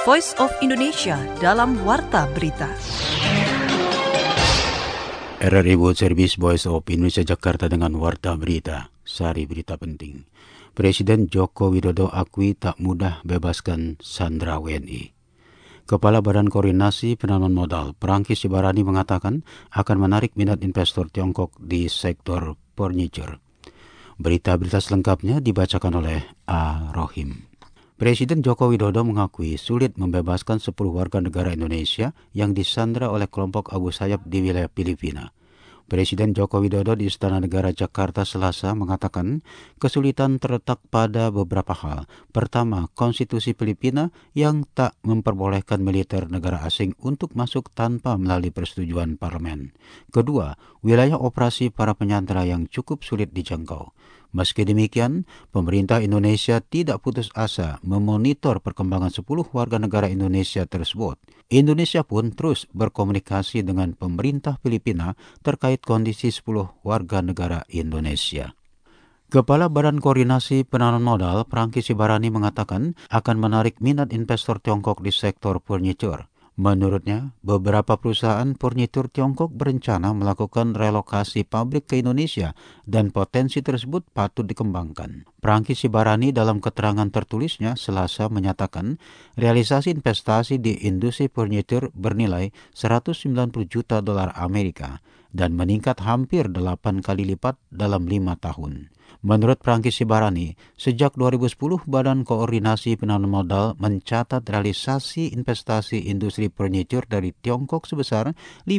Voice of Indonesia dalam Warta Berita. RRI World Service Voice of Indonesia Jakarta dengan Warta Berita. Sari berita penting. Presiden Joko Widodo akui tak mudah bebaskan sandera WNI. Kepala Badan Koordinasi Penanaman Modal, Prangki Sibarani mengatakan akan menarik minat investor Tiongkok di sektor furniture. Berita-berita selengkapnya dibacakan oleh A. Rohim. Presiden Joko Widodo mengakui sulit membebaskan 10 warga negara Indonesia yang disandera oleh kelompok Abu Sayyaf di wilayah Filipina. Presiden Joko Widodo di Istana Negara Jakarta Selasa mengatakan kesulitan terletak pada beberapa hal. Pertama, konstitusi Filipina yang tak memperbolehkan militer negara asing untuk masuk tanpa melalui persetujuan parlemen. Kedua, wilayah operasi para penyandera yang cukup sulit dijangkau. Meski demikian, pemerintah Indonesia tidak putus asa memonitor perkembangan 10 warga negara Indonesia tersebut. Indonesia pun terus berkomunikasi dengan pemerintah Filipina terkait kondisi 10 warga negara Indonesia. Kepala Badan Koordinasi Penanaman Modal, Prangki Sibarani mengatakan akan menarik minat investor Tiongkok di sektor furniture. Menurutnya, beberapa perusahaan furnitur Tiongkok berencana melakukan relokasi pabrik ke Indonesia dan potensi tersebut patut dikembangkan. Prangki Sibarani dalam keterangan tertulisnya Selasa menyatakan realisasi investasi di industri furnitur bernilai 190 juta dolar Amerika dan meningkat hampir 8 kali lipat dalam 5 tahun. Menurut Prangki Sibarani, sejak 2010 Badan Koordinasi Penanaman Modal mencatat realisasi investasi industri furniture dari Tiongkok sebesar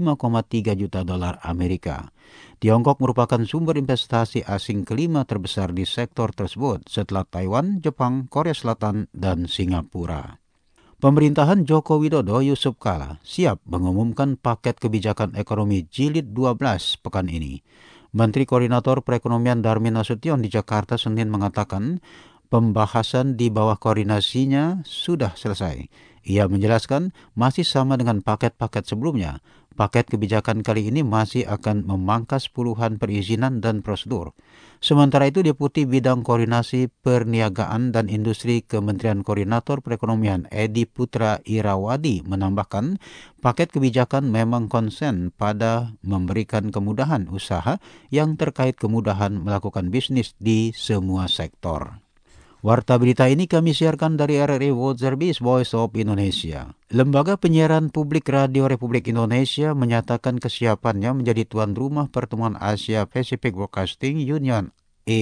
5,3 juta dolar Amerika. Tiongkok merupakan sumber investasi asing kelima terbesar di sektor tersebut setelah Taiwan, Jepang, Korea Selatan, dan Singapura. Pemerintahan Joko Widodo Yusuf Kala siap mengumumkan paket kebijakan ekonomi jilid 12 pekan ini. Menteri Koordinator Perekonomian Darmin Nasution di Jakarta Senin mengatakan pembahasan di bawah koordinasinya sudah selesai. Ia menjelaskan masih sama dengan paket-paket sebelumnya. Paket kebijakan kali ini masih akan memangkas puluhan perizinan dan prosedur. Sementara itu, Deputi Bidang Koordinasi Perniagaan dan Industri Kementerian Koordinator Perekonomian Edi Putra Irawadi menambahkan paket kebijakan memang konsen pada memberikan kemudahan usaha yang terkait kemudahan melakukan bisnis di semua sektor. Warta berita ini kami siarkan dari RRI World Service Voice of Indonesia. Lembaga Penyiaran Publik Radio Republik Indonesia menyatakan kesiapannya menjadi tuan rumah pertemuan Asia Pacific Broadcasting Union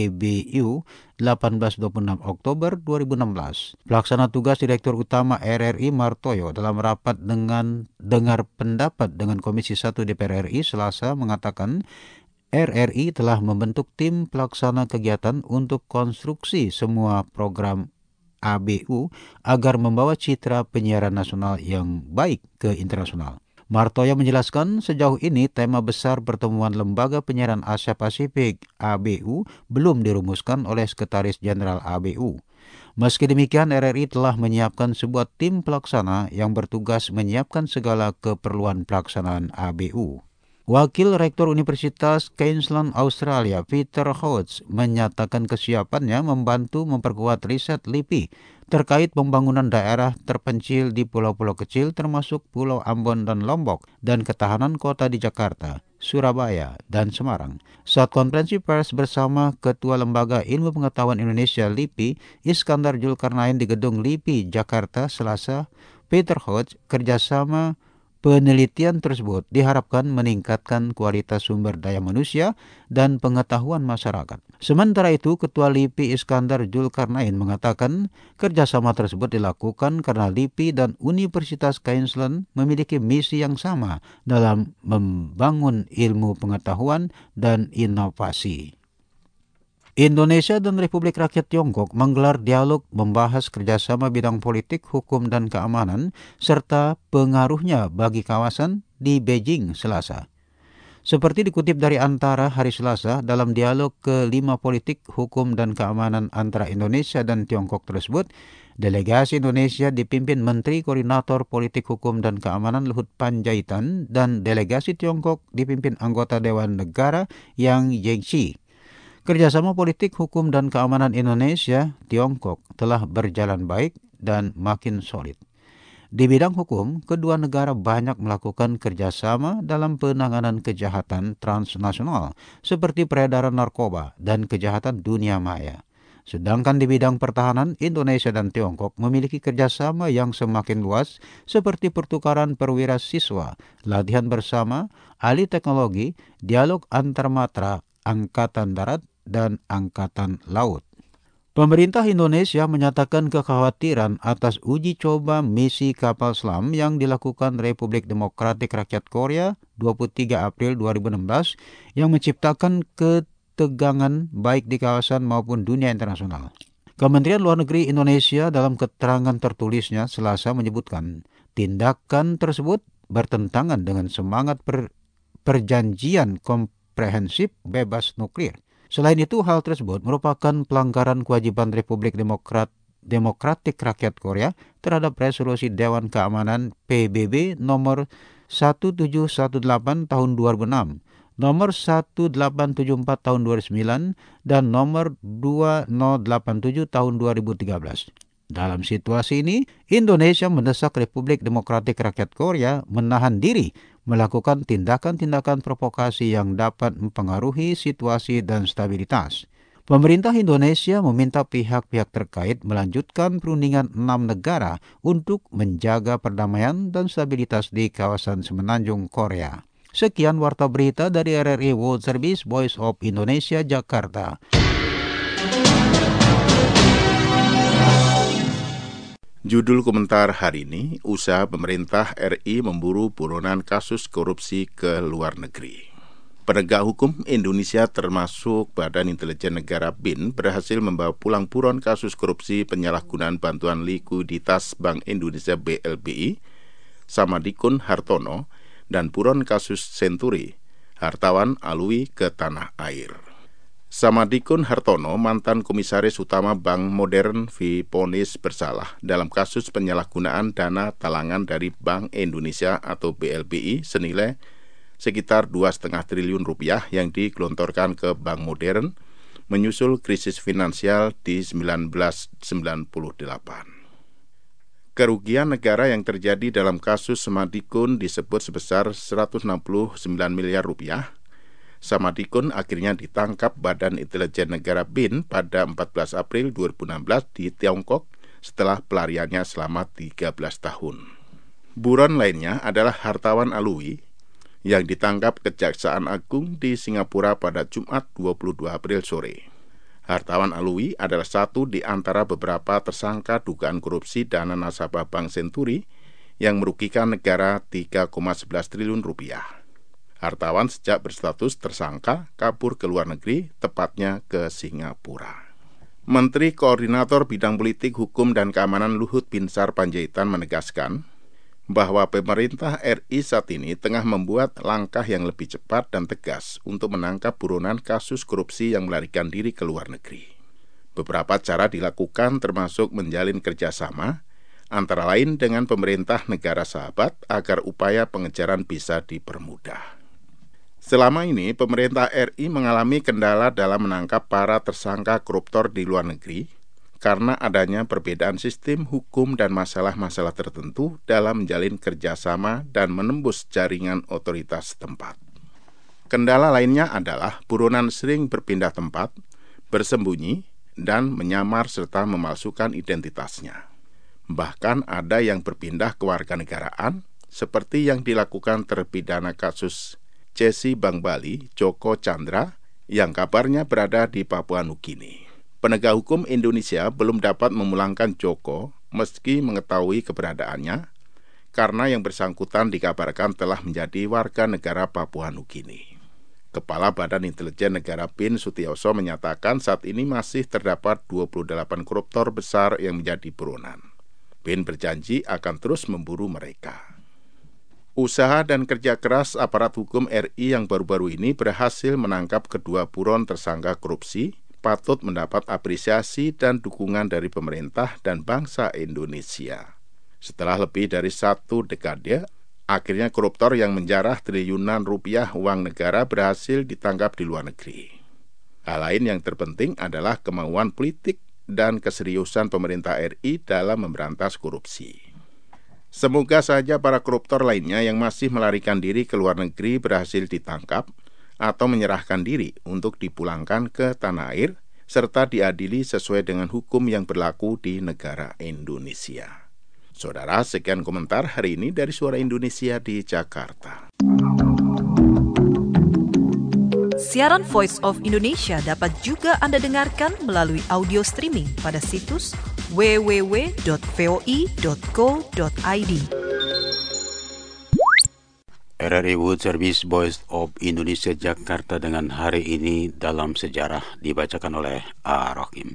ABU 18-26 Oktober 2016. Pelaksana tugas Direktur Utama RRI Martoyo dalam rapat dengan dengar pendapat dengan Komisi 1 DPR RI Selasa mengatakan RRI telah membentuk tim pelaksana kegiatan untuk konstruksi semua program ABU agar membawa citra penyiaran nasional yang baik ke internasional. Martoya menjelaskan sejauh ini tema besar pertemuan Lembaga Penyiaran Asia Pasifik ABU belum dirumuskan oleh Sekretaris Jenderal ABU. Meski demikian, RRI telah menyiapkan sebuah tim pelaksana yang bertugas menyiapkan segala keperluan pelaksanaan ABU. Wakil Rektor Universitas Queensland Australia, Peter Hodges, menyatakan kesiapannya membantu memperkuat riset LIPI terkait pembangunan daerah terpencil di pulau-pulau kecil termasuk Pulau Ambon dan Lombok dan ketahanan kota di Jakarta, Surabaya, dan Semarang. Saat konferensi pers bersama Ketua Lembaga Ilmu Pengetahuan Indonesia LIPI, Iskandar Zulkarnain di Gedung LIPI, Jakarta, Selasa, Peter Hodges kerjasama penelitian tersebut diharapkan meningkatkan kualitas sumber daya manusia dan pengetahuan masyarakat. Sementara itu, Ketua LIPI Iskandar Zulkarnain mengatakan kerjasama tersebut dilakukan karena LIPI dan Universitas Queensland memiliki misi yang sama dalam membangun ilmu pengetahuan dan inovasi. Indonesia dan Republik Rakyat Tiongkok menggelar dialog membahas kerjasama bidang politik, hukum, dan keamanan, serta pengaruhnya bagi kawasan di Beijing Selasa. Seperti dikutip dari Antara hari Selasa, dalam dialog ke-5 politik, hukum, dan keamanan antara Indonesia dan Tiongkok tersebut, delegasi Indonesia dipimpin Menteri Koordinator Politik Hukum dan Keamanan Luhut Panjaitan dan delegasi Tiongkok dipimpin anggota Dewan Negara Yang Jiechi. Kerjasama politik, hukum, dan keamanan Indonesia, Tiongkok telah berjalan baik dan makin solid. Di bidang hukum, kedua negara banyak melakukan kerjasama dalam penanganan kejahatan transnasional seperti peredaran narkoba dan kejahatan dunia maya. Sedangkan di bidang pertahanan, Indonesia dan Tiongkok memiliki kerjasama yang semakin luas seperti pertukaran perwira siswa, latihan bersama, ahli teknologi, dialog antar matra, angkatan darat, dan angkatan laut. Pemerintah Indonesia menyatakan kekhawatiran atas uji coba misi kapal selam yang dilakukan Republik Demokratik Rakyat Korea 23 April 2016 yang menciptakan ketegangan baik di kawasan maupun dunia internasional. Kementerian Luar Negeri Indonesia dalam keterangan tertulisnya Selasa menyebutkan tindakan tersebut bertentangan dengan semangat perjanjian komprehensif bebas nuklir. Selain itu, hal tersebut merupakan pelanggaran kewajiban Republik Demokratik Rakyat Korea terhadap resolusi Dewan Keamanan PBB nomor 1718 tahun 2006, nomor 1874 tahun 2009, dan nomor 2087 tahun 2013. Dalam situasi ini, Indonesia mendesak Republik Demokratik Rakyat Korea menahan diri melakukan tindakan-tindakan provokasi yang dapat mempengaruhi situasi dan stabilitas. Pemerintah Indonesia meminta pihak-pihak terkait melanjutkan perundingan 6 negara untuk menjaga perdamaian dan stabilitas di kawasan Semenanjung Korea. Sekian warta berita dari RRI World Service Voice of Indonesia, Jakarta. Judul komentar hari ini, usaha pemerintah RI memburu buronan kasus korupsi ke luar negeri. Penegak hukum Indonesia termasuk Badan Intelijen Negara BIN berhasil membawa pulang buron kasus korupsi penyalahgunaan bantuan likuiditas Bank Indonesia BLBI, Samadikun Hartono, dan buron kasus Senturi, Hartawan Alwi ke tanah air. Samadikun Hartono, mantan komisaris utama Bank Modern, divonis bersalah dalam kasus penyalahgunaan dana talangan dari Bank Indonesia atau BLBI senilai sekitar 2,5 triliun rupiah yang digelontorkan ke Bank Modern menyusul krisis finansial di 1998. Kerugian negara yang terjadi dalam kasus Samadikun disebut sebesar 169 miliar rupiah. Samadikun akhirnya ditangkap Badan Intelijen Negara BIN pada 14 April 2016 di Tiongkok setelah pelariannya selama 13 tahun. Buron lainnya adalah Hartawan Alwi yang ditangkap Kejaksaan Agung di Singapura pada Jumat 22 April sore. Hartawan Alwi adalah satu di antara beberapa tersangka dugaan korupsi dana nasabah Bank Senturi yang merugikan negara 3,11 triliun rupiah. Hartawan sejak berstatus tersangka kabur ke luar negeri, tepatnya ke Singapura. Menteri Koordinator Bidang Politik, Hukum, dan Keamanan Luhut Binsar Panjaitan menegaskan bahwa pemerintah RI saat ini tengah membuat langkah yang lebih cepat dan tegas untuk menangkap buronan kasus korupsi yang melarikan diri ke luar negeri. Beberapa cara dilakukan termasuk menjalin kerjasama, antara lain dengan pemerintah negara sahabat agar upaya pengejaran bisa dipermudah. Selama ini, pemerintah RI mengalami kendala dalam menangkap para tersangka koruptor di luar negeri karena adanya perbedaan sistem hukum dan masalah-masalah tertentu dalam menjalin kerjasama dan menembus jaringan otoritas tempat. Kendala lainnya adalah buronan sering berpindah tempat, bersembunyi, dan menyamar serta memalsukan identitasnya. Bahkan ada yang berpindah kewarganegaraan, seperti yang dilakukan terpidana kasus Cesi Bank Bali, Joko Chandra, yang kabarnya berada di Papua Nugini. Penegak hukum Indonesia belum dapat memulangkan Joko meski mengetahui keberadaannya, karena yang bersangkutan dikabarkan telah menjadi warga negara Papua Nugini. Kepala Badan Intelijen Negara BIN Sutioso menyatakan saat ini masih terdapat 28 koruptor besar yang menjadi buronan. BIN berjanji akan terus memburu mereka. Usaha dan kerja keras aparat hukum RI yang baru-baru ini berhasil menangkap kedua buron tersangka korupsi, patut mendapat apresiasi dan dukungan dari pemerintah dan bangsa Indonesia. Setelah lebih dari 1 dekade, akhirnya koruptor yang menjarah triliunan rupiah uang negara berhasil ditangkap di luar negeri. Hal lain yang terpenting adalah kemauan politik dan keseriusan pemerintah RI dalam memberantas korupsi. Semoga saja para koruptor lainnya yang masih melarikan diri ke luar negeri berhasil ditangkap atau menyerahkan diri untuk dipulangkan ke tanah air, serta diadili sesuai dengan hukum yang berlaku di negara Indonesia. Saudara, sekian komentar hari ini dari Suara Indonesia di Jakarta. Siaran Voice of Indonesia dapat juga Anda dengarkan melalui audio streaming pada situs www.voi.co.id. RRI World Service Voice of Indonesia Jakarta dengan hari ini dalam sejarah dibacakan oleh A. Rohim.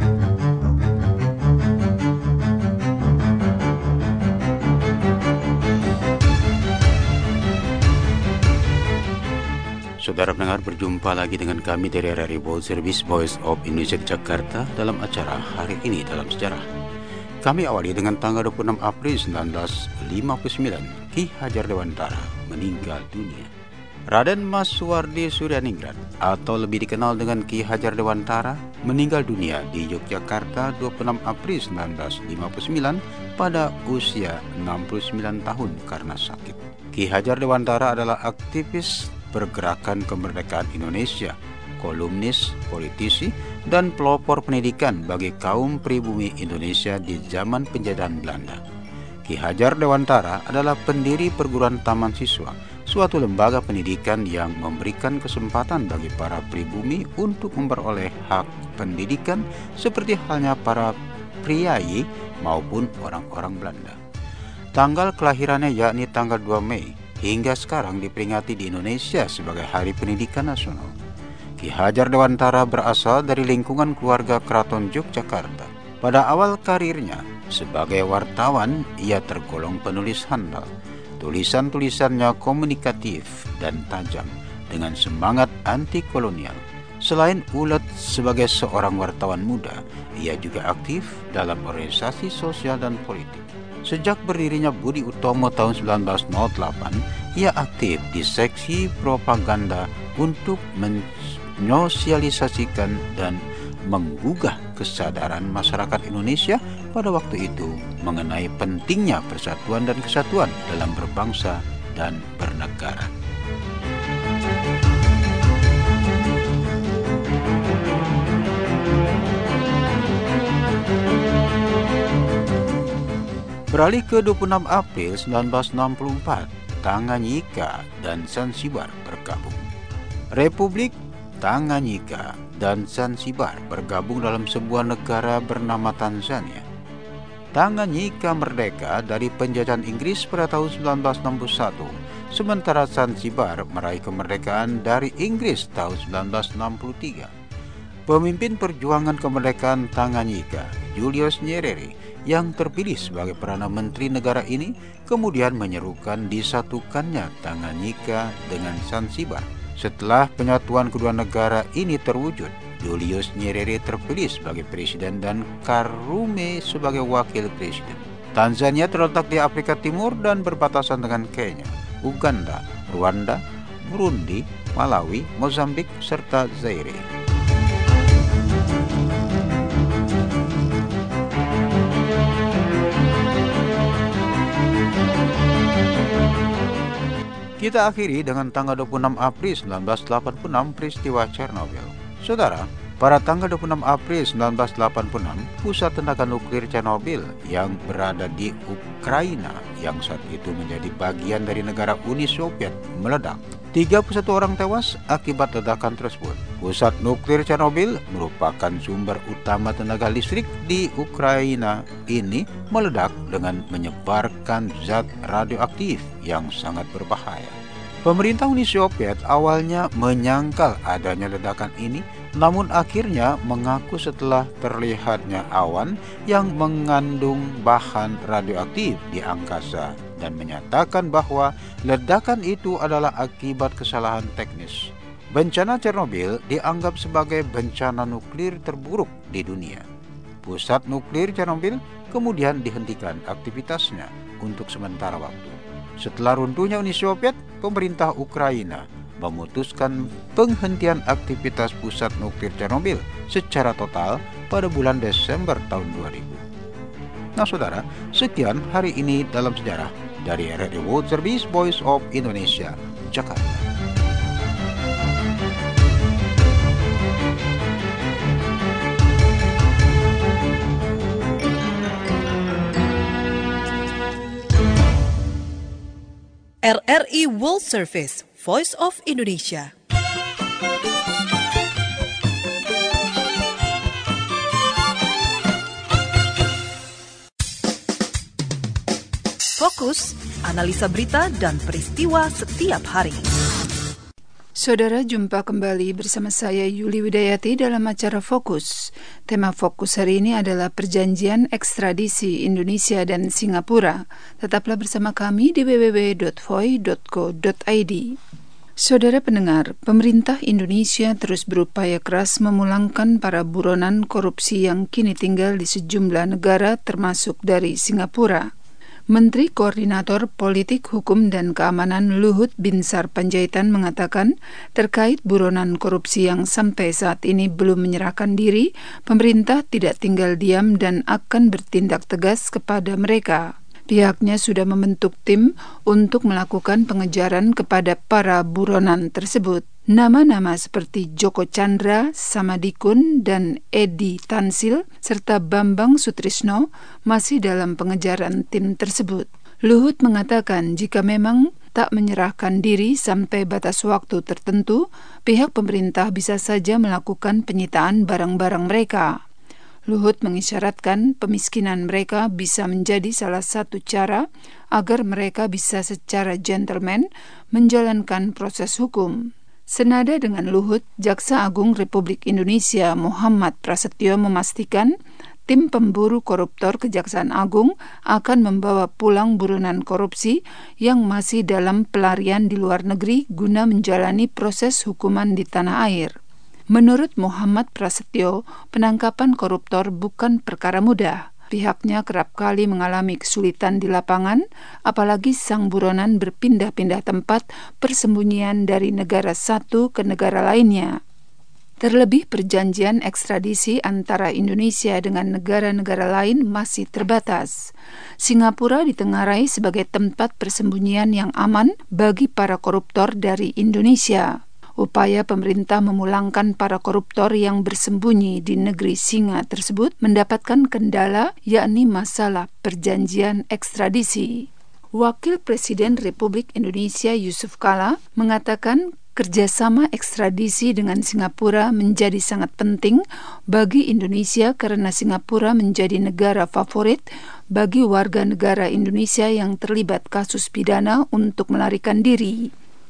Saudara pendengar, berjumpa lagi dengan kami dari RRI World Service Voice of Indonesia Jakarta dalam acara hari ini dalam sejarah. Kami awali dengan tanggal 26 April 1959, Ki Hajar Dewantara meninggal dunia. Raden Mas Suwardi Suryaningrat atau lebih dikenal dengan Ki Hajar Dewantara meninggal dunia di Yogyakarta 26 April 1959 pada usia 69 tahun karena sakit. Ki Hajar Dewantara adalah aktivis pergerakan kemerdekaan Indonesia, kolumnis, politisi, dan pelopor pendidikan bagi kaum pribumi Indonesia di zaman penjajahan Belanda. Ki Hajar Dewantara adalah pendiri Perguruan Taman Siswa, suatu lembaga pendidikan yang memberikan kesempatan bagi para pribumi untuk memperoleh hak pendidikan seperti halnya para priayi maupun orang-orang Belanda. Tanggal kelahirannya yakni tanggal 2 Mei, hingga sekarang diperingati di Indonesia sebagai Hari Pendidikan Nasional. Ki Hajar Dewantara berasal dari lingkungan keluarga Keraton Yogyakarta. Pada awal karirnya sebagai wartawan, ia tergolong penulis handal. Tulisan-tulisannya komunikatif dan tajam dengan semangat anti-kolonial. Selain ulet sebagai seorang wartawan muda, ia juga aktif dalam organisasi sosial dan politik. Sejak berdirinya Budi Utomo tahun 1908, ia aktif di seksi propaganda untuk menyosialisasikan dan menggugah kesadaran masyarakat Indonesia pada waktu itu mengenai pentingnya persatuan dan kesatuan dalam berbangsa dan bernegara. Beralih ke 26 April 1964, Tanganyika dan Zanzibar bergabung. Republik Tanganyika dan Zanzibar bergabung dalam sebuah negara bernama Tanzania. Tanganyika merdeka dari penjajahan Inggris pada tahun 1961, sementara Zanzibar meraih kemerdekaan dari Inggris tahun 1963. Pemimpin perjuangan kemerdekaan Tanganyika, Julius Nyerere, yang terpilih sebagai Perdana Menteri negara ini, kemudian menyerukan disatukannya Tanganyika dengan Zanzibar. Setelah penyatuan kedua negara ini terwujud, Julius Nyerere terpilih sebagai presiden dan Karume sebagai wakil presiden. Tanzania terletak di Afrika Timur dan berbatasan dengan Kenya, Uganda, Rwanda, Burundi, Malawi, Mozambik, serta Zaire. Kita akhiri dengan tanggal 26 April 1986, peristiwa Chernobyl. Saudara, pada tanggal 26 April 1986, pusat tenaga nuklir Chernobyl yang berada di Ukraina, yang saat itu menjadi bagian dari negara Uni Soviet, meledak. 31 orang tewas akibat ledakan tersebut. Pusat nuklir Chernobyl merupakan sumber utama tenaga listrik di Ukraina ini meledak dengan menyebarkan zat radioaktif yang sangat berbahaya. Pemerintah Uni Soviet awalnya menyangkal adanya ledakan ini, namun akhirnya mengaku setelah terlihatnya awan yang mengandung bahan radioaktif di angkasa dan menyatakan bahwa ledakan itu adalah akibat kesalahan teknis. Bencana Chernobyl dianggap sebagai bencana nuklir terburuk di dunia. Pusat nuklir Chernobyl kemudian dihentikan aktivitasnya untuk sementara waktu. Setelah runtuhnya Uni Soviet, pemerintah Ukraina memutuskan penghentian aktivitas pusat nuklir Chernobyl secara total pada bulan Desember tahun 2000. Nah saudara, sekian hari ini dalam sejarah dari Radio World Service Voice of Indonesia, Jakarta. RRI World Service, Voice of Indonesia. Fokus, analisa berita dan peristiwa setiap hari. Saudara, jumpa kembali bersama saya Yuli Widayati dalam acara Fokus. Tema Fokus hari ini adalah perjanjian ekstradisi Indonesia dan Singapura. Tetaplah bersama kami di www.voi.co.id. Saudara pendengar, pemerintah Indonesia terus berupaya keras memulangkan para buronan korupsi yang kini tinggal di sejumlah negara termasuk dari Singapura. Menteri Koordinator Politik, Hukum, dan Keamanan Luhut Binsar Panjaitan mengatakan terkait buronan korupsi yang sampai saat ini belum menyerahkan diri, pemerintah tidak tinggal diam dan akan bertindak tegas kepada mereka. Pihaknya sudah membentuk tim untuk melakukan pengejaran kepada para buronan tersebut. Nama-nama seperti Joko Chandra, Samadikun, dan Edi Tansil, serta Bambang Sutrisno masih dalam pengejaran tim tersebut. Luhut mengatakan jika memang tak menyerahkan diri sampai batas waktu tertentu, pihak pemerintah bisa saja melakukan penyitaan barang-barang mereka. Luhut mengisyaratkan pemiskinan mereka bisa menjadi salah satu cara agar mereka bisa secara gentleman menjalankan proses hukum. Senada dengan Luhut, Jaksa Agung Republik Indonesia Muhammad Prasetyo memastikan tim pemburu koruptor Kejaksaan Agung akan membawa pulang buronan korupsi yang masih dalam pelarian di luar negeri guna menjalani proses hukuman di tanah air. Menurut Muhammad Prasetyo, penangkapan koruptor bukan perkara mudah. Pihaknya kerap kali mengalami kesulitan di lapangan, apalagi sang buronan berpindah-pindah tempat persembunyian dari negara satu ke negara lainnya. Terlebih perjanjian ekstradisi antara Indonesia dengan negara-negara lain masih terbatas. Singapura ditengarai sebagai tempat persembunyian yang aman bagi para koruptor dari Indonesia. Upaya pemerintah memulangkan para koruptor yang bersembunyi di negeri singa tersebut mendapatkan kendala, yakni masalah perjanjian ekstradisi. Wakil Presiden Republik Indonesia Yusuf Kala mengatakan kerjasama ekstradisi dengan Singapura menjadi sangat penting bagi Indonesia karena Singapura menjadi negara favorit bagi warga negara Indonesia yang terlibat kasus pidana untuk melarikan diri.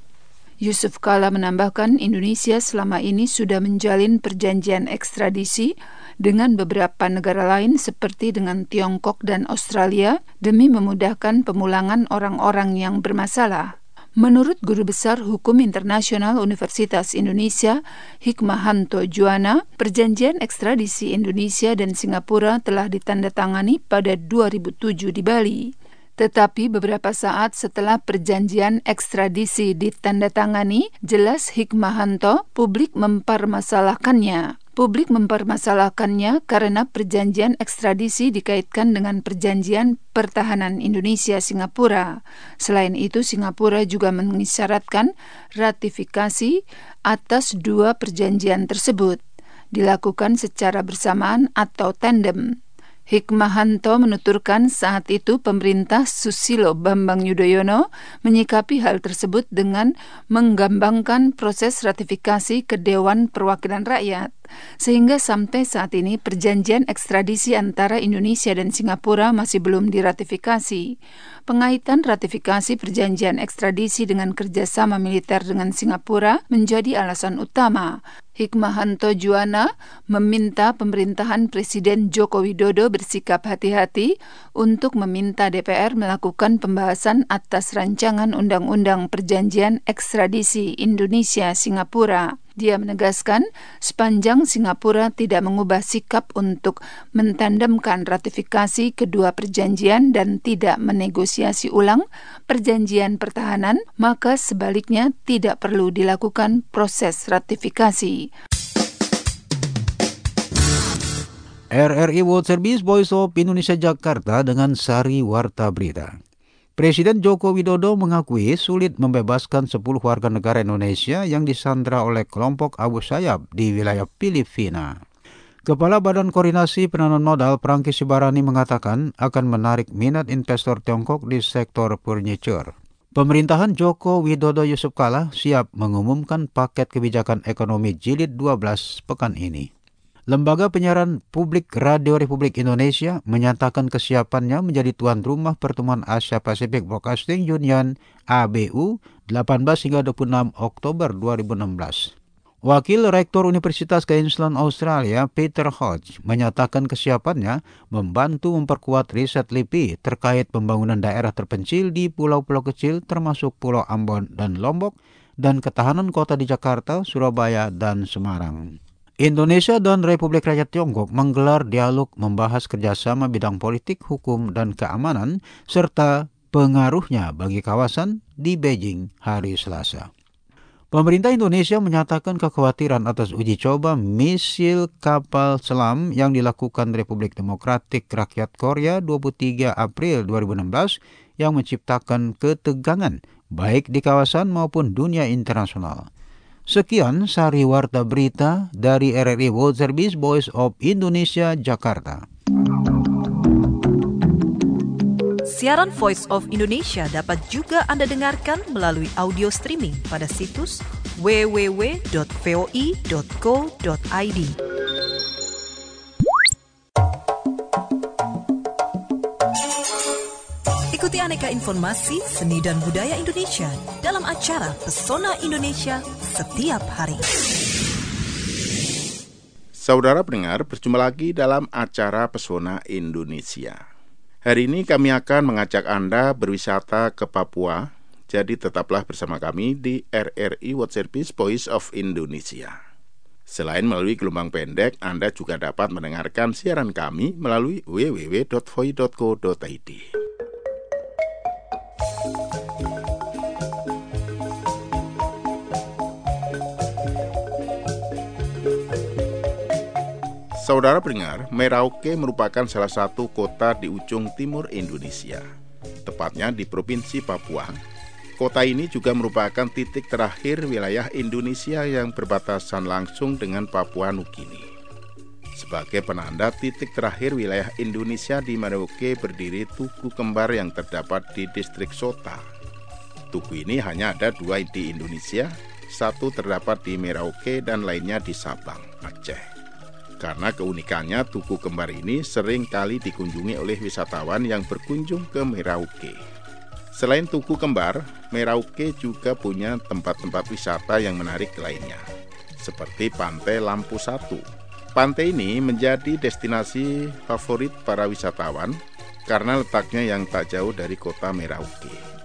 Yusuf Kala menambahkan Indonesia selama ini sudah menjalin perjanjian ekstradisi dengan beberapa negara lain seperti dengan Tiongkok dan Australia demi memudahkan pemulangan orang-orang yang bermasalah. Menurut Guru Besar Hukum Internasional Universitas Indonesia, Hikmahanto Juwana, perjanjian ekstradisi Indonesia dan Singapura telah ditandatangani pada 2007 di Bali. Tetapi beberapa saat setelah perjanjian ekstradisi ditandatangani, jelas Hikmahanto publik mempermasalahkannya. Publik mempermasalahkannya karena perjanjian ekstradisi dikaitkan dengan perjanjian pertahanan Indonesia-Singapura. Selain itu, Singapura juga mengisyaratkan ratifikasi atas dua perjanjian tersebut, dilakukan secara bersamaan atau tandem. Hikmahanto menuturkan saat itu pemerintah Susilo Bambang Yudhoyono menyikapi hal tersebut dengan menggambangkan proses ratifikasi ke Dewan Perwakilan Rakyat. Sehingga sampai saat ini perjanjian ekstradisi antara Indonesia dan Singapura masih belum diratifikasi. Pengaitan ratifikasi perjanjian ekstradisi dengan kerjasama militer dengan Singapura menjadi alasan utama. Hikmahanto Juwana meminta pemerintahan Presiden Joko Widodo bersikap hati-hati untuk meminta DPR melakukan pembahasan atas rancangan undang-undang perjanjian ekstradisi Indonesia-Singapura. Dia menegaskan sepanjang Singapura tidak mengubah sikap untuk mentandemkan ratifikasi kedua perjanjian dan tidak menegosiasi ulang perjanjian pertahanan, maka sebaliknya tidak perlu dilakukan proses ratifikasi. RRI World Service Voice of Indonesia Jakarta dengan sari warta berita. Presiden Joko Widodo mengakui sulit membebaskan 10 warga negara Indonesia yang disandra oleh kelompok Abu Sayyaf di wilayah Filipina. Kepala Badan Koordinasi Penanaman Modal Prangki Sibarani mengatakan akan menarik minat investor Tiongkok di sektor furniture. Pemerintahan Joko Widodo Yusuf Kala siap mengumumkan paket kebijakan ekonomi jilid 12 pekan ini. Lembaga Penyiaran Publik Radio Republik Indonesia menyatakan kesiapannya menjadi tuan rumah Pertemuan Asia Pacific Broadcasting Union ABU 18 hingga 26 Oktober 2016. Wakil Rektor Universitas Queensland Australia Peter Hodge menyatakan kesiapannya membantu memperkuat riset LIPI terkait pembangunan daerah terpencil di pulau-pulau kecil termasuk Pulau Ambon dan Lombok dan ketahanan kota di Jakarta, Surabaya, dan Semarang. Indonesia dan Republik Rakyat Tiongkok menggelar dialog membahas kerjasama bidang politik, hukum, dan keamanan, serta pengaruhnya bagi kawasan di Beijing hari Selasa. Pemerintah Indonesia menyatakan kekhawatiran atas uji coba misil kapal selam yang dilakukan Republik Demokratik Rakyat Korea 23 April 2016 yang menciptakan ketegangan baik di kawasan maupun dunia internasional. Sekian sari warta berita dari RRI World Service Voice of Indonesia Jakarta. Siaran Voice of Indonesia dapat juga Anda dengarkan melalui audio streaming pada situs www.voi.co.id. Ikuti aneka informasi, seni dan budaya Indonesia dalam acara Pesona Indonesia setiap hari. Saudara pendengar, berjumpa lagi dalam acara Pesona Indonesia. Hari ini kami akan mengajak Anda berwisata ke Papua, jadi tetaplah bersama kami di RRI World Service Voice of Indonesia. Selain melalui gelombang pendek, Anda juga dapat mendengarkan siaran kami melalui www.voi.co.id. Saudara pendengar, Merauke merupakan salah satu kota di ujung timur Indonesia, tepatnya di Provinsi Papua. Kota ini juga merupakan titik terakhir wilayah Indonesia yang berbatasan langsung dengan Papua Nugini. Sebagai penanda titik terakhir wilayah Indonesia di Merauke berdiri Tugu Kembar yang terdapat di distrik Sota. Tugu ini hanya ada 2 di Indonesia, satu terdapat di Merauke dan lainnya di Sabang, Aceh. Karena keunikannya, Tugu Kembar ini sering kali dikunjungi oleh wisatawan yang berkunjung ke Merauke. Selain Tugu Kembar, Merauke juga punya tempat-tempat wisata yang menarik lainnya, seperti Pantai Lampu Satu. Pantai ini menjadi destinasi favorit para wisatawan karena letaknya yang tak jauh dari kota Merauke.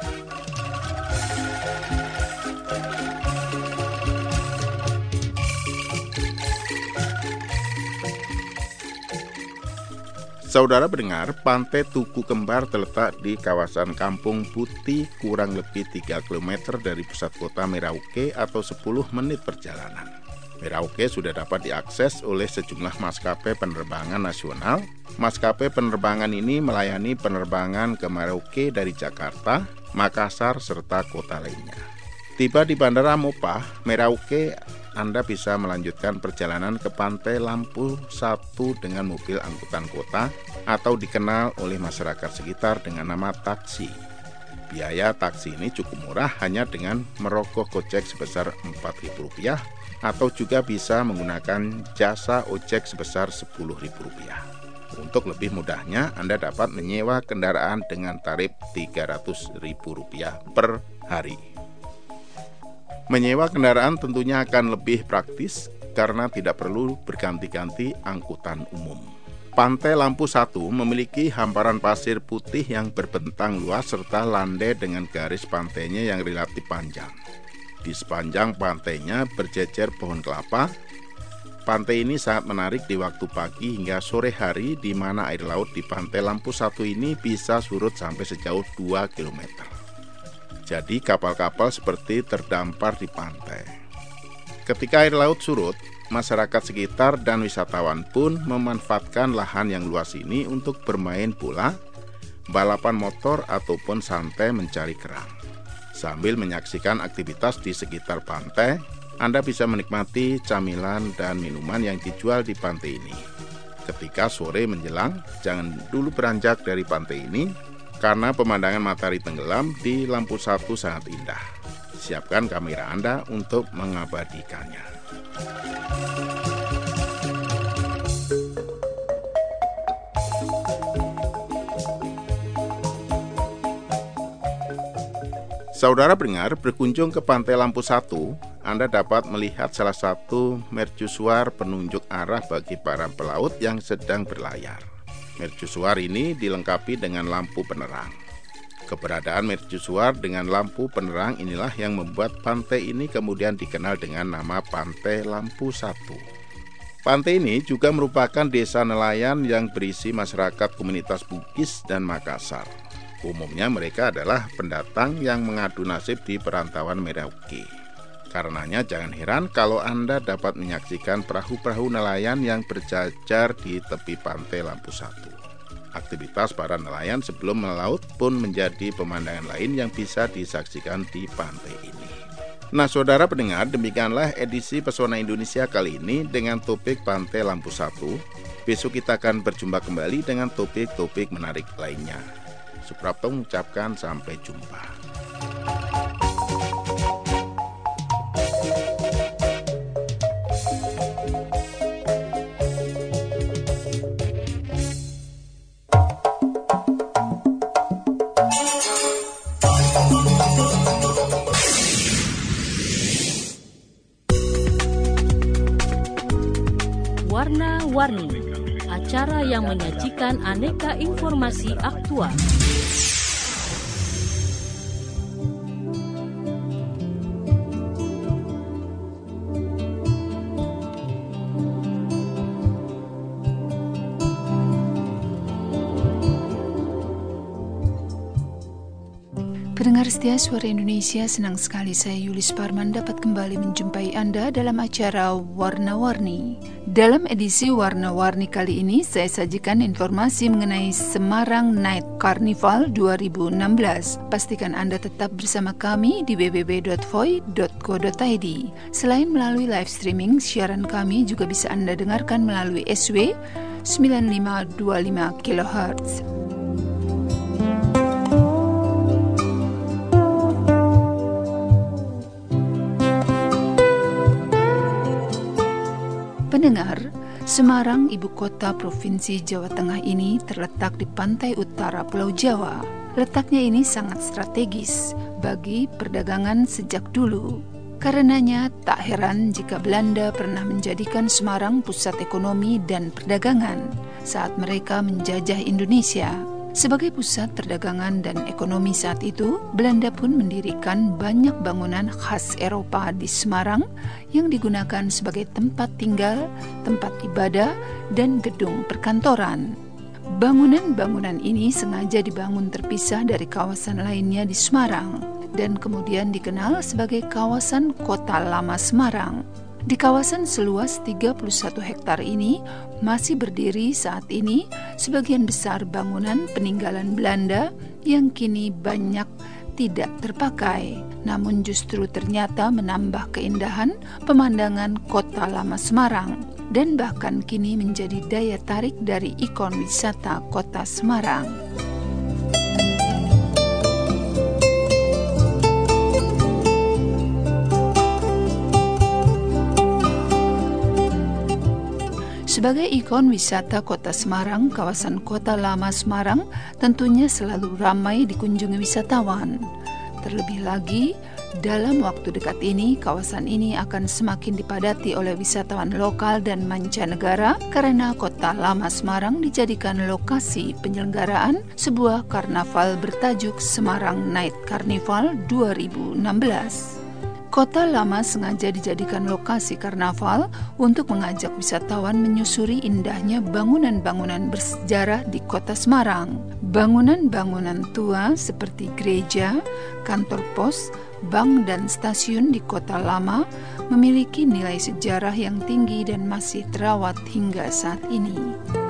Saudara pendengar, Pantai Tugu Kembar terletak di kawasan Kampung Putih, kurang lebih 3 km dari pusat kota Merauke atau 10 menit perjalanan. Merauke sudah dapat diakses oleh sejumlah maskapai penerbangan nasional. Maskapai penerbangan ini melayani penerbangan ke Merauke dari Jakarta, Makassar, serta kota lainnya. Tiba di Bandara Mopah, Merauke, Anda bisa melanjutkan perjalanan ke Pantai Lampu Satu dengan mobil angkutan kota atau dikenal oleh masyarakat sekitar dengan nama taksi. Biaya taksi ini cukup murah, hanya dengan merogoh kocek sebesar Rp4.000 atau juga bisa menggunakan jasa ojek sebesar Rp10.000. Untuk lebih mudahnya, Anda dapat menyewa kendaraan dengan tarif Rp300.000 per hari. Menyewa kendaraan tentunya akan lebih praktis karena tidak perlu berganti-ganti angkutan umum. Pantai Lampu Satu memiliki hamparan pasir putih yang berbentang luas serta landai dengan garis pantainya yang relatif panjang. Di sepanjang pantainya berjejer pohon kelapa. Pantai ini sangat menarik di waktu pagi hingga sore hari, di mana air laut di Pantai Lampu Satu ini bisa surut sampai sejauh 2 km. Jadi kapal-kapal seperti terdampar di pantai. Ketika air laut surut, masyarakat sekitar dan wisatawan pun memanfaatkan lahan yang luas ini untuk bermain bola, balapan motor ataupun santai mencari kerang. Sambil menyaksikan aktivitas di sekitar pantai, Anda bisa menikmati camilan dan minuman yang dijual di pantai ini. Ketika sore menjelang, jangan dulu beranjak dari pantai ini karena pemandangan matahari tenggelam di lampu satu sangat indah. Siapkan kamera Anda untuk mengabadikannya. Saudara pendengar, berkunjung ke Pantai Lampu Satu, Anda dapat melihat salah satu mercusuar penunjuk arah bagi para pelaut yang sedang berlayar. Mercusuar ini dilengkapi dengan lampu penerang. Keberadaan mercusuar dengan lampu penerang inilah yang membuat pantai ini kemudian dikenal dengan nama Pantai Lampu Satu. Pantai ini juga merupakan desa nelayan yang berisi masyarakat komunitas Bugis dan Makassar. Umumnya mereka adalah pendatang yang mengadu nasib di perantauan Merauke. Karenanya jangan heran kalau Anda dapat menyaksikan perahu-perahu nelayan yang berjajar di tepi Pantai Lampu Satu. Aktivitas para nelayan sebelum melaut pun menjadi pemandangan lain yang bisa disaksikan di pantai ini. Nah, saudara pendengar, demikianlah edisi Pesona Indonesia kali ini dengan topik Pantai Lampu Satu. Besok kita akan berjumpa kembali dengan topik-topik menarik lainnya. Suprapto mengucapkan sampai jumpa. Warna-warni, acara yang menyajikan aneka informasi aktual. Pendengar setia Suara Indonesia, senang sekali saya Yulis Parman dapat kembali menjumpai Anda dalam acara Warna-Warni. Dalam edisi Warna-Warni kali ini, saya sajikan informasi mengenai Semarang Night Carnival 2016. Pastikan Anda tetap bersama kami di www.voi.co.id. Selain melalui live streaming, siaran kami juga bisa Anda dengarkan melalui SW 9525 kHz. Pendengar, Semarang, ibu kota Provinsi Jawa Tengah ini terletak di pantai utara Pulau Jawa. Letaknya ini sangat strategis bagi perdagangan sejak dulu. Karenanya tak heran jika Belanda pernah menjadikan Semarang pusat ekonomi dan perdagangan saat mereka menjajah Indonesia. Sebagai pusat perdagangan dan ekonomi saat itu, Belanda pun mendirikan banyak bangunan khas Eropa di Semarang yang digunakan sebagai tempat tinggal, tempat ibadah, dan gedung perkantoran. Bangunan-bangunan ini sengaja dibangun terpisah dari kawasan lainnya di Semarang dan kemudian dikenal sebagai kawasan Kota Lama Semarang. Di kawasan seluas 31 hektar ini masih berdiri saat ini sebagian besar bangunan peninggalan Belanda yang kini banyak tidak terpakai, namun justru ternyata menambah keindahan pemandangan Kota Lama Semarang dan bahkan kini menjadi daya tarik dari ikon wisata Kota Semarang. Sebagai ikon wisata Kota Semarang, kawasan Kota Lama Semarang tentunya selalu ramai dikunjungi wisatawan. Terlebih lagi, dalam waktu dekat ini, kawasan ini akan semakin dipadati oleh wisatawan lokal dan mancanegara karena Kota Lama Semarang dijadikan lokasi penyelenggaraan sebuah karnaval bertajuk Semarang Night Carnival 2016. Kota Lama sengaja dijadikan lokasi karnaval untuk mengajak wisatawan menyusuri indahnya bangunan-bangunan bersejarah di kota Semarang. Bangunan-bangunan tua seperti gereja, kantor pos, bank, dan stasiun di Kota Lama memiliki nilai sejarah yang tinggi dan masih terawat hingga saat ini.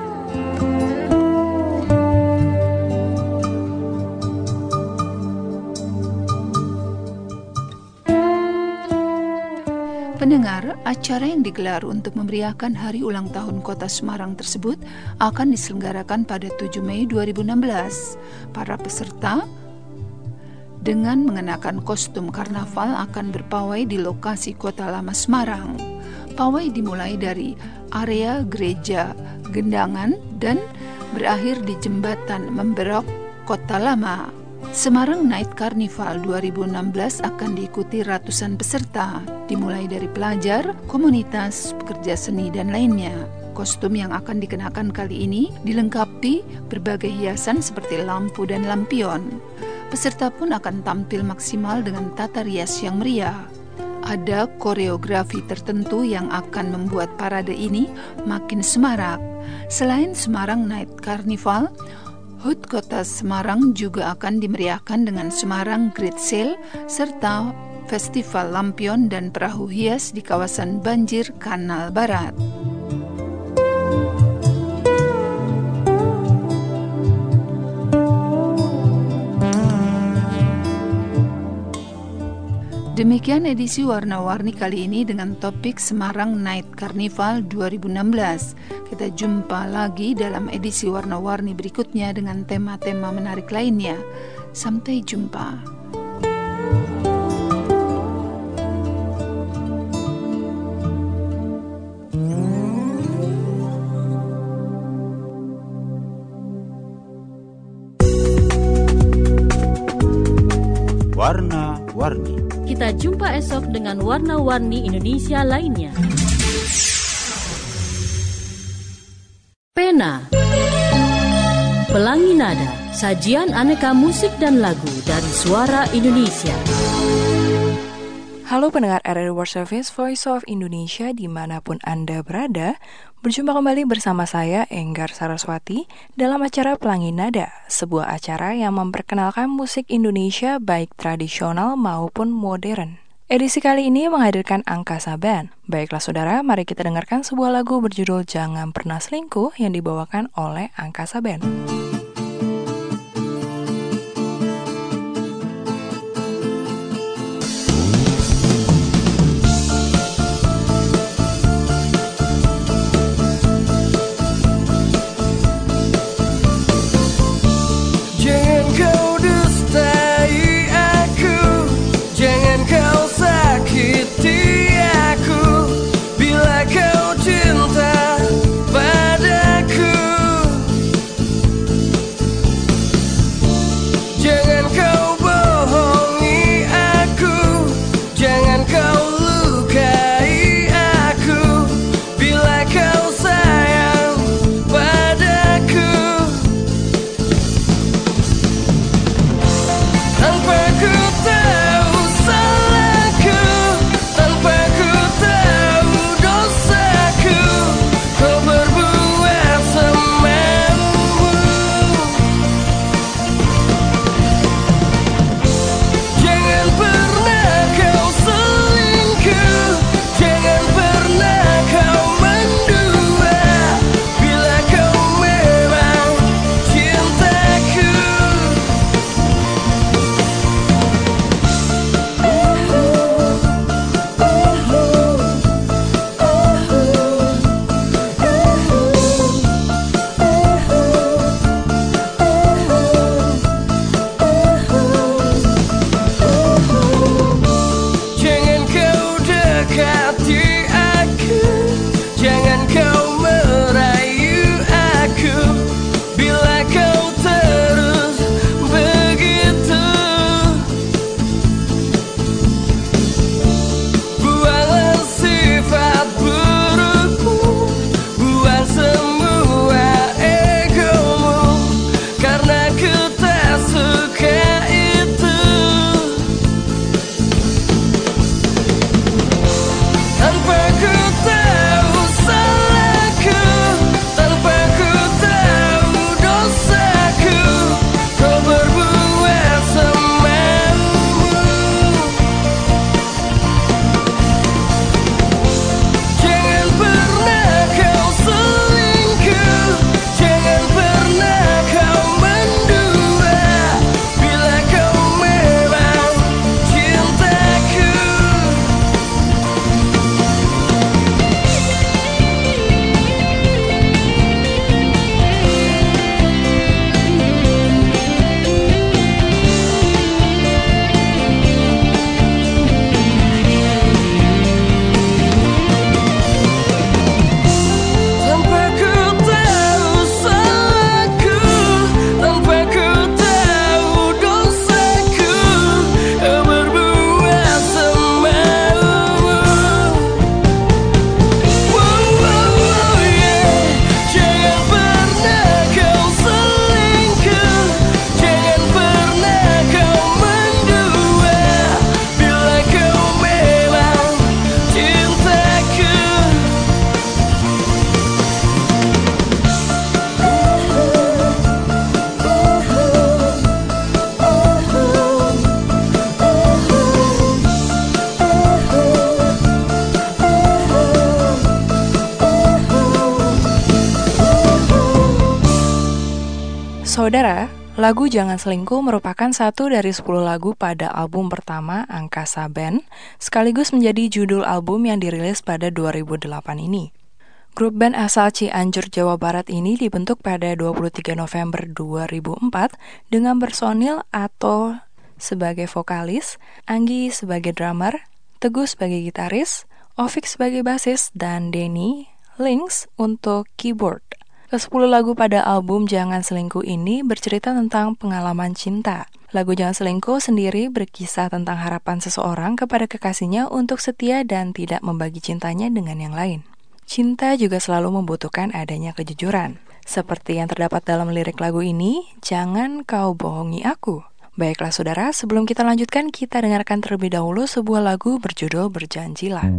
Pendengar, acara yang digelar untuk memeriahkan hari ulang tahun Kota Semarang tersebut akan diselenggarakan pada 7 Mei 2016. Para peserta dengan mengenakan kostum karnaval akan berpawai di lokasi Kota Lama Semarang. Pawai dimulai dari area gereja Gendangan dan berakhir di jembatan Memberok Kota Lama. Semarang Night Carnival 2016 akan diikuti ratusan peserta, dimulai dari pelajar, komunitas, pekerja seni, dan lainnya. Kostum yang akan dikenakan kali ini dilengkapi berbagai hiasan seperti lampu dan lampion. Peserta pun akan tampil maksimal dengan tata rias yang meriah. Ada koreografi tertentu yang akan membuat parade ini makin semarak. Selain Semarang Night Carnival, HUT Kota Semarang juga akan dimeriahkan dengan Semarang Great Sale serta Festival Lampion dan Perahu Hias di kawasan Banjir Kanal Barat. Demikian edisi Warna-Warni kali ini dengan topik Semarang Night Carnival 2016. Kita jumpa lagi dalam edisi Warna-Warni berikutnya dengan tema-tema menarik lainnya. Sampai jumpa. Warna-Warni. Kita jumpa esok dengan warna-warni Indonesia lainnya. Pena, Pelangi Nada, sajian aneka musik dan lagu dari suara Indonesia. Halo pendengar RRI World Service Voice of Indonesia dimanapun Anda berada, berjumpa kembali bersama saya Enggar Saraswati dalam acara Pelangi Nada, sebuah acara yang memperkenalkan musik Indonesia baik tradisional maupun modern. Edisi kali ini menghadirkan Angkasa Band. Baiklah saudara, mari kita dengarkan sebuah lagu berjudul Jangan Pernah Selingkuh yang dibawakan oleh Angkasa Band. Saudara, lagu Jangan Selingkuh merupakan satu dari 10 lagu pada album pertama Angkasa Band, sekaligus menjadi judul album yang dirilis pada 2008 ini. Grup band asal Cianjur, Jawa Barat ini dibentuk pada 23 November 2004 dengan personil Ato sebagai vokalis, Anggi sebagai drummer, Teguh sebagai gitaris, Ovik sebagai basis, dan Denny Links untuk keyboard. Ke-10 lagu pada album Jangan Selingkuh ini bercerita tentang pengalaman cinta. Lagu Jangan Selingkuh sendiri berkisah tentang harapan seseorang kepada kekasihnya untuk setia dan tidak membagi cintanya dengan yang lain. Cinta juga selalu membutuhkan adanya kejujuran. Seperti yang terdapat dalam lirik lagu ini, jangan kau bohongi aku. Baiklah saudara, sebelum kita lanjutkan, kita dengarkan terlebih dahulu sebuah lagu berjudul Berjanjilah.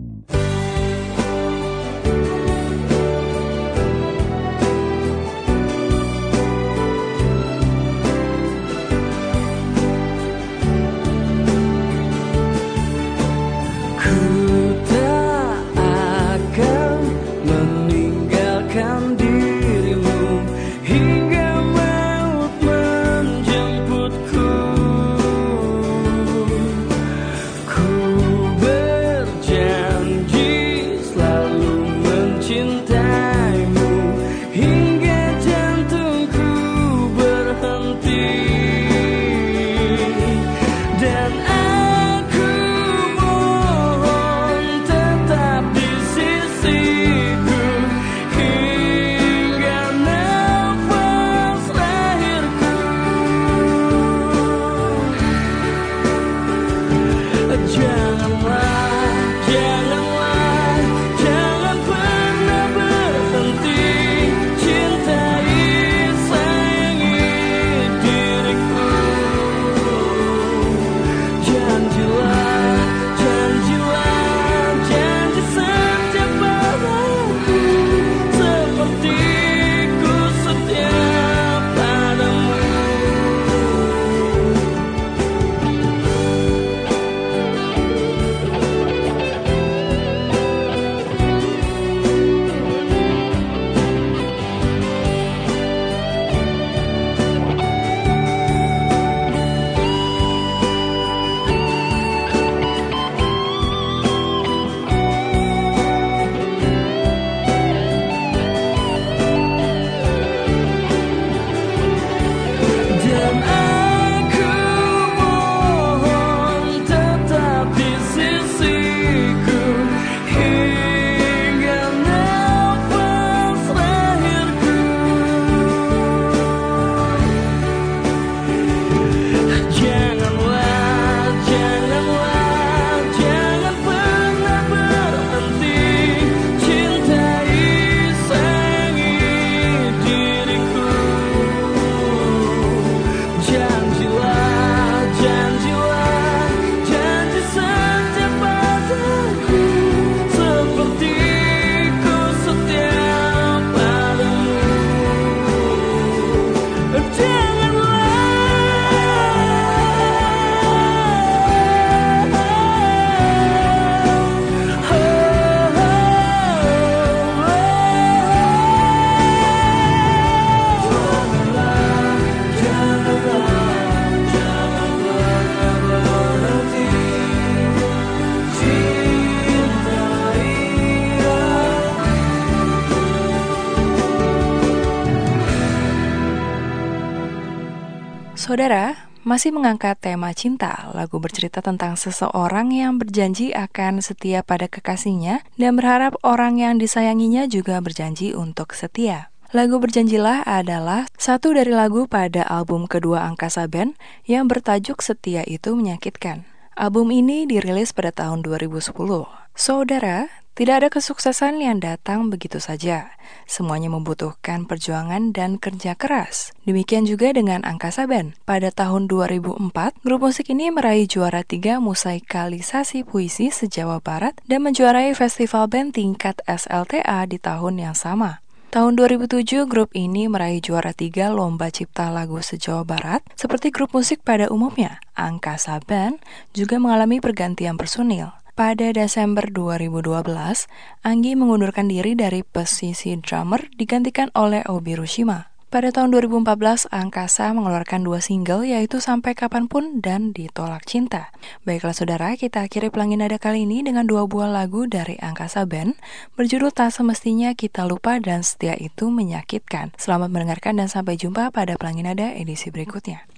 Saudara, masih mengangkat tema cinta, lagu bercerita tentang seseorang yang berjanji akan setia pada kekasihnya dan berharap orang yang disayanginya juga berjanji untuk setia. Lagu Berjanjilah adalah satu dari lagu pada album kedua Angkasa Band yang bertajuk Setia Itu Menyakitkan. Album ini dirilis pada tahun 2010. Saudara, tidak ada kesuksesan yang datang begitu saja. Semuanya membutuhkan perjuangan dan kerja keras. Demikian juga dengan Angkasa Band. Pada tahun 2004, grup musik ini meraih juara 3 musikalisasi puisi se-Jawa Barat dan menjuarai festival band tingkat SLTA di tahun yang sama. Tahun 2007, grup ini meraih juara 3 Lomba Cipta Lagu se-Jawa Barat. Seperti grup musik pada umumnya, Angkasa Band juga mengalami pergantian personil. Pada Desember 2012, Anggi mengundurkan diri dari posisi drummer digantikan oleh Obi Rushima. Pada tahun 2014, Angkasa mengeluarkan 2 single yaitu Sampai Kapanpun dan Ditolak Cinta. Baiklah saudara, kita akhiri Pelangi Nada kali ini dengan 2 buah lagu dari Angkasa Band berjudul Tak Semestinya Kita Lupa dan Setia Itu Menyakitkan. Selamat mendengarkan dan sampai jumpa pada Pelangi Nada edisi berikutnya.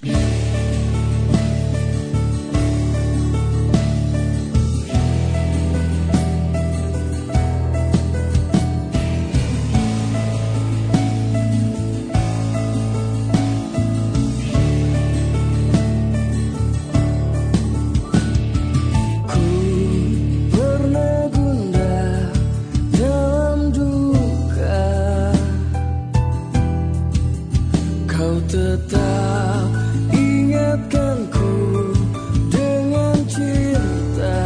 Tetap ingatkanku dengan cinta.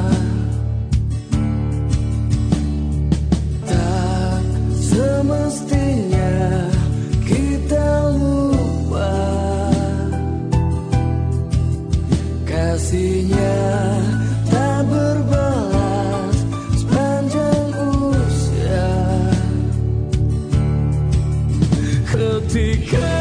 Tak semestinya kita lupa kasihnya tak berbalas sepanjang usia. Ketika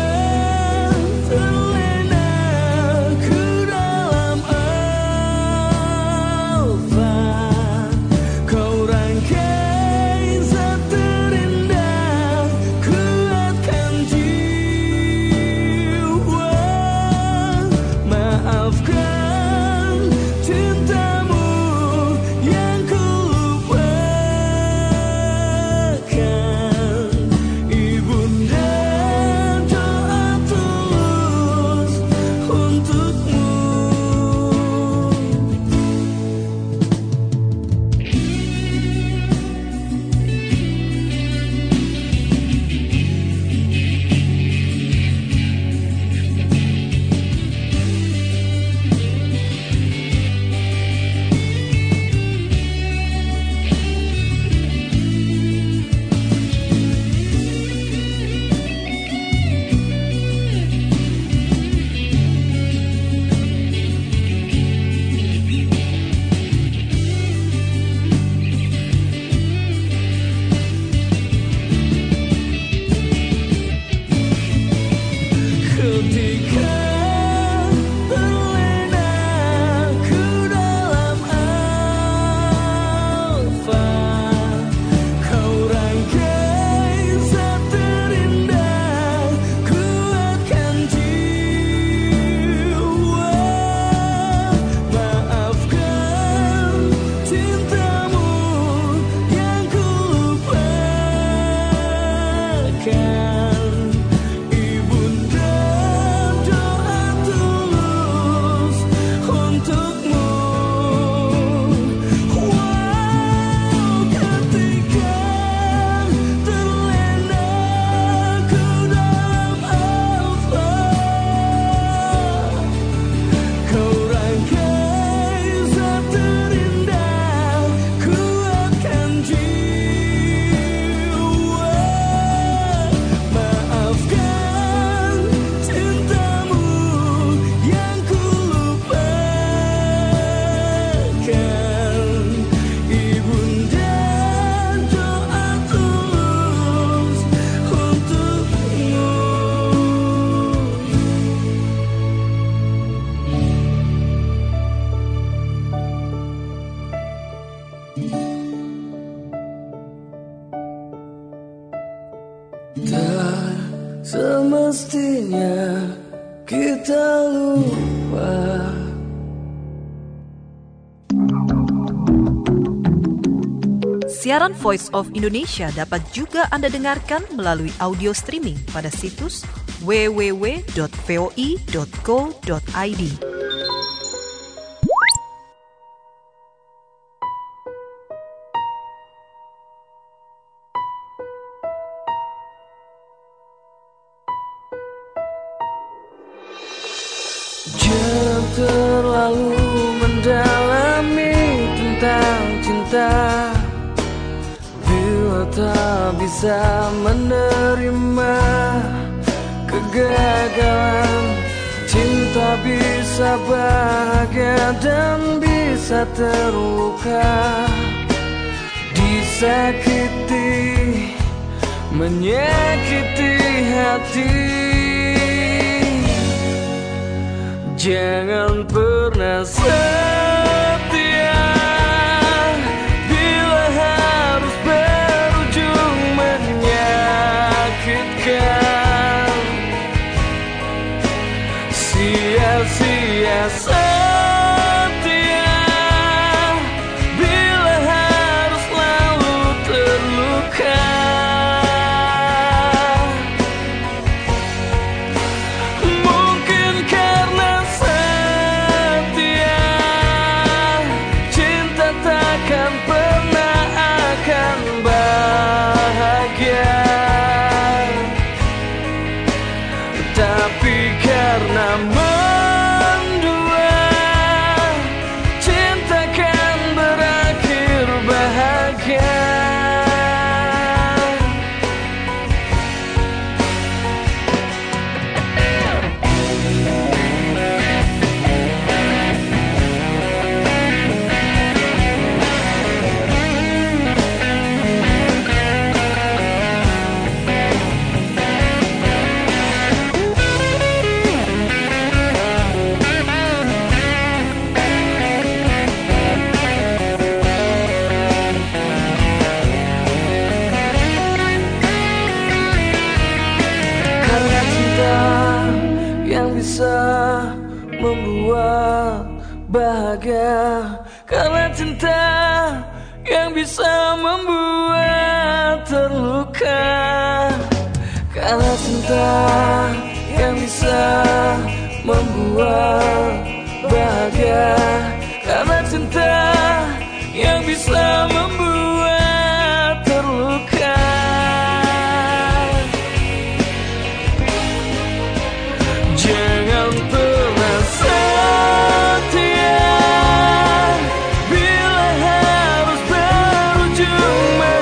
tak semestinya kita lupa. Siaran Voice of Indonesia dapat juga Anda dengarkan melalui audio streaming pada situs www.voi.co.id. Jangan terlalu mendalami tentang cinta bila tak bisa menerima kegagalan. Cinta bisa bahagia dan bisa terluka, disakiti, menyakiti hati. Jangan pernah setia bila harus berujung menyakitkan. Sia-sia setia bila harus lalu terluka. Tapi karena mendua, cinta kan berakhir bahagia. Bisa membuat bahagia, karena cinta yang bisa membuat terluka, karena cinta yang bisa membuat bahagia, karena cinta yang bisa membuat terluka. Jangan pernah setia bila harus berujung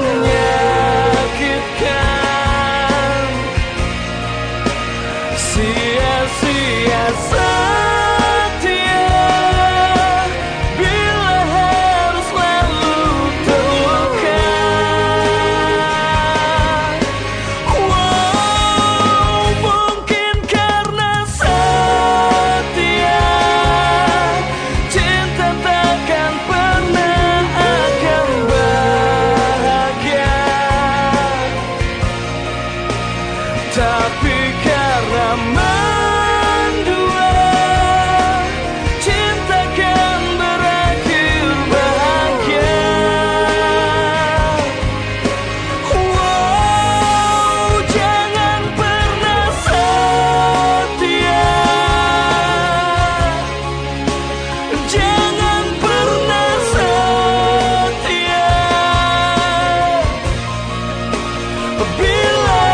menyakitkan. Sia-sia setia bila harus lalu terluka. Tapi karena mendua, cinta kan berakhir bahagia. Jangan pernah setia, jangan pernah setia bila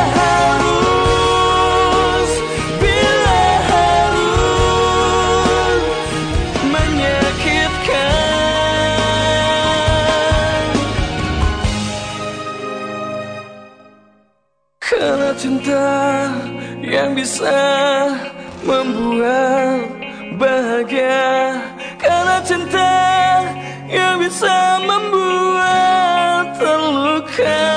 karena cinta yang bisa membuat bahagia, karena cinta yang bisa membuat terluka.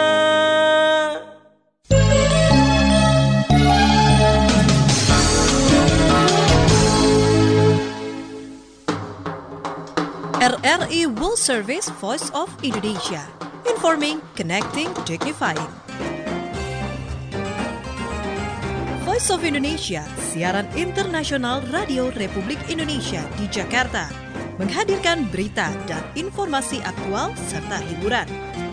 RRI World Service Voice of Indonesia. Informing, connecting, dignifying. Voice of Indonesia, siaran internasional Radio Republik Indonesia di Jakarta, menghadirkan berita dan informasi aktual serta hiburan.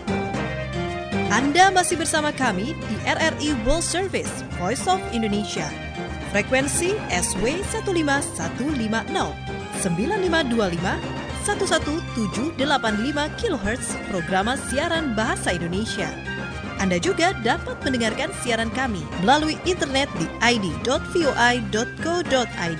Anda masih bersama kami di RRI World Service Voice of Indonesia. Frekuensi SW 15150, 9525, 11785 kHz programa siaran bahasa Indonesia. Anda juga dapat mendengarkan siaran kami melalui internet di id.voi.co.id.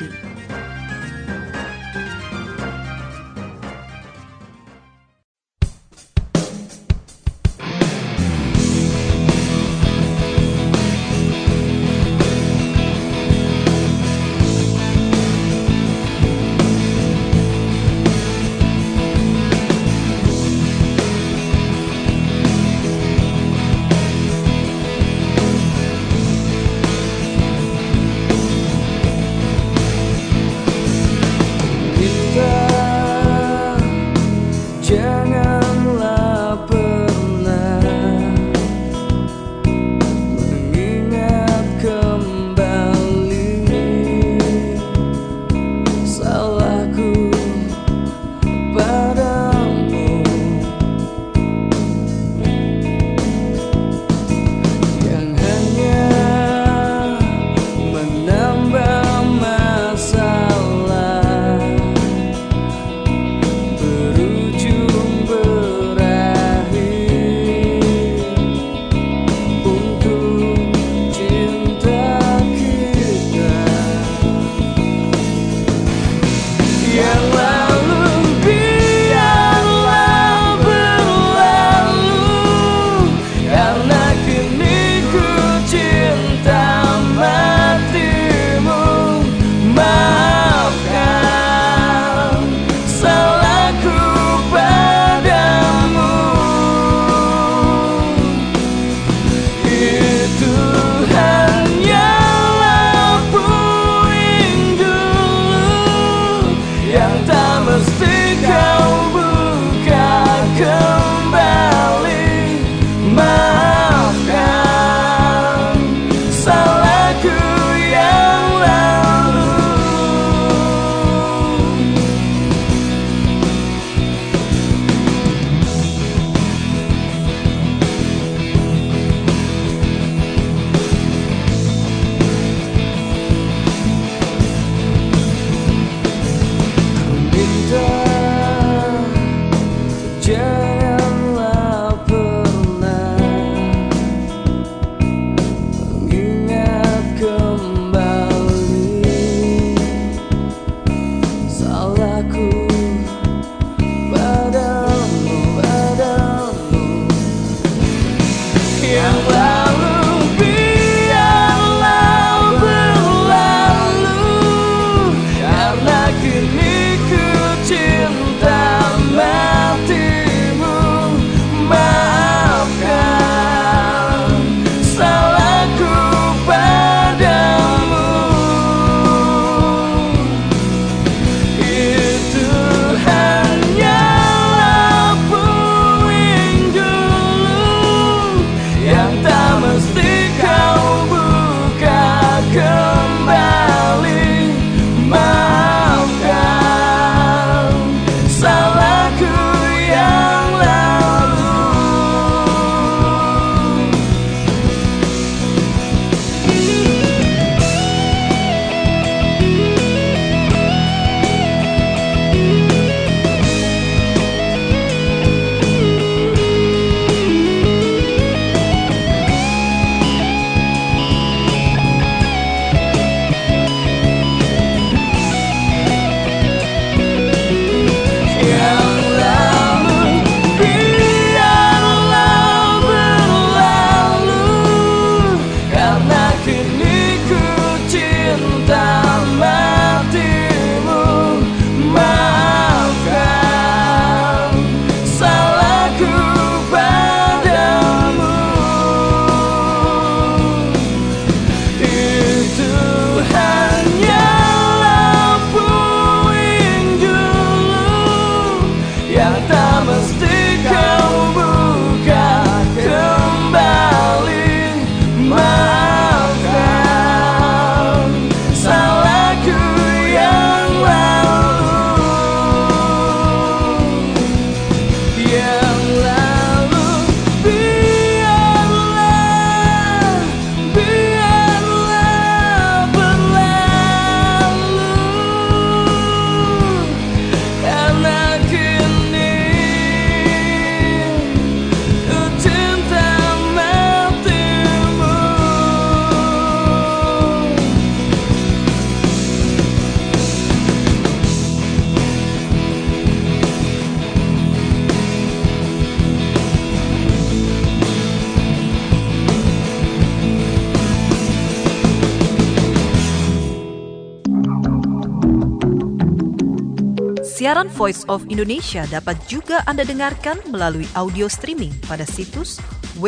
Siaran Voice of Indonesia dapat juga Anda dengarkan melalui audio streaming pada situs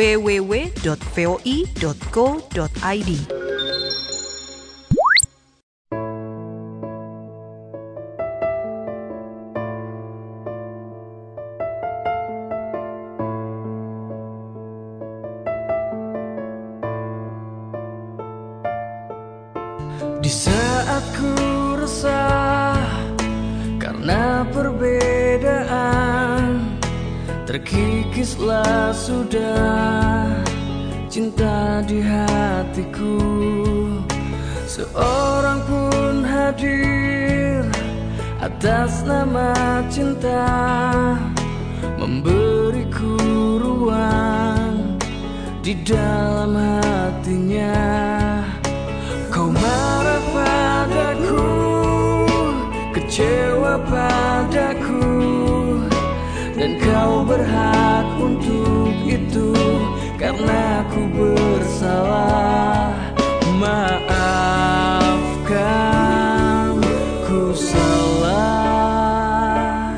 www.voi.co.id. Di saat ku resah karena perbedaan, terkikislah sudah cinta di hatiku. Seorang pun hadir atas nama cinta, memberiku ruang di dalam hatinya. Kau marah padaku, kecewa padaku, dan kau berhak untuk itu karena ku bersalah. Maafkan, ku salah.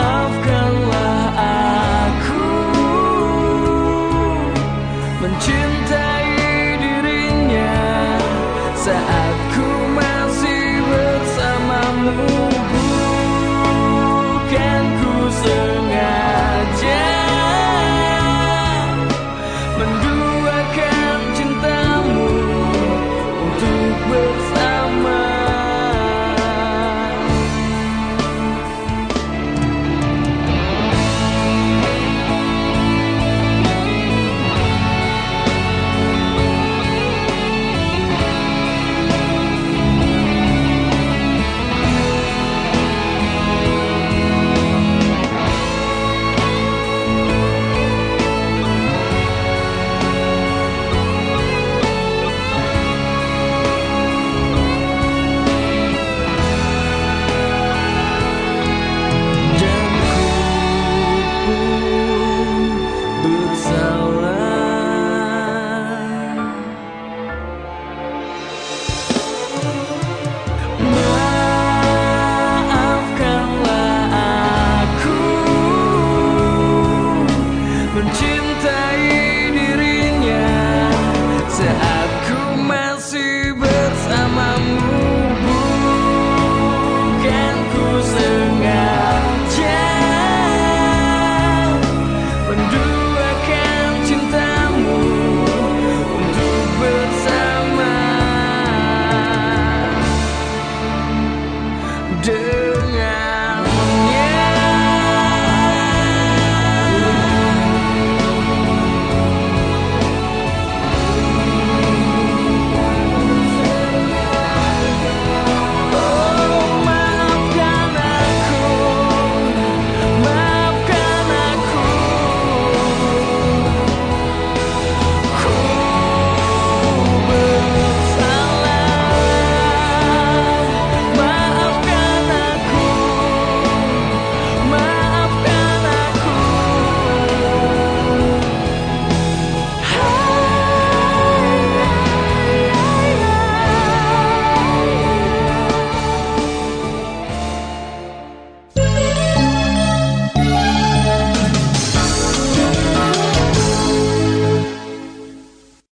Maafkanlah aku mencintai